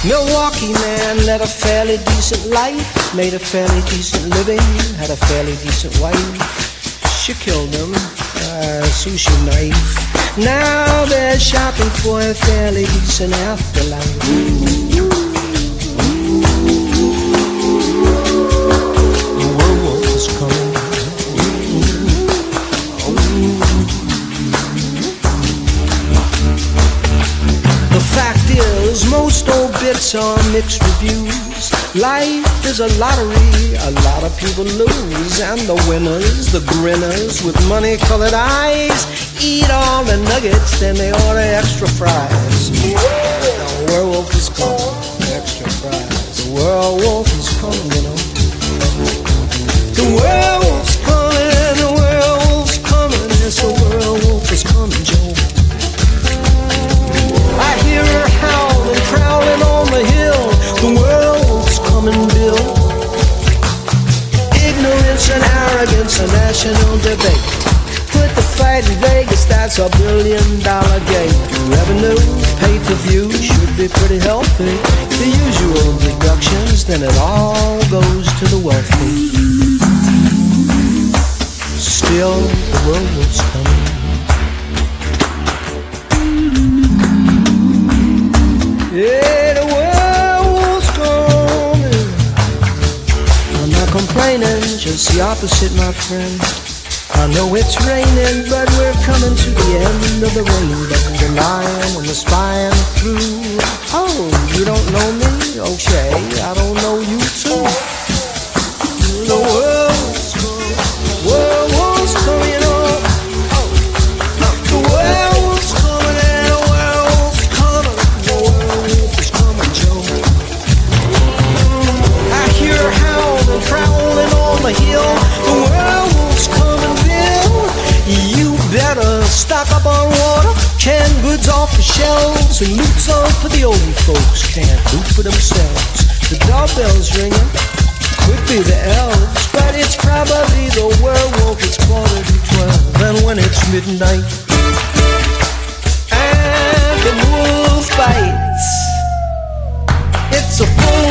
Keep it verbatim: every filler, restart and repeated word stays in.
Milwaukee man led a fairly decent life, made a fairly decent living, had a fairly decent wife. She killed him, a sushi knife. Now they're shopping for a fairly decent afterlife. The werewolf is coming. The fact is, most obits are mixed reviews. Life is a lottery, a lot of people lose. And the winners, the grinners with money-colored eyes, eat all the nuggets, then they order extra fries. The werewolf is coming, extra fries. The werewolf is coming, you know. The werewolf's coming, the werewolf's coming. Yes, the werewolf is coming, Joe. I hear her howling, prowling on the hill. The werewolf's coming, Bill. Ignorance and arrogance, a national debate. Put the fight in Vegas, that's a billion dollar game. Revenue, pay-per-view, should be pretty healthy. The usual deductions, then it all goes to the wealthy. Still, the werewolf's coming. Yeah, the werewolf's coming. I'm not complaining, just the opposite, my friend. I know it's raining, but we're coming to the end of the rainbow. The lion and the spy and the through. Oh, you don't know me? Okay, I don't know you too. The werewolf's coming. Werewolf's coming up. The werewolf's coming and the werewolf's coming. The werewolf is coming, Joe. I hear howling, prowling on the hill. The werewolf's coming, Bill. You better stock up on water, canned goods off the shelves, and loot some for the old folks can't loot for themselves. The doorbell's ringing, could be the elves, but it's probably the werewolf. It's quarter to twelve, and when it's midnight and the wolf bites, it's a full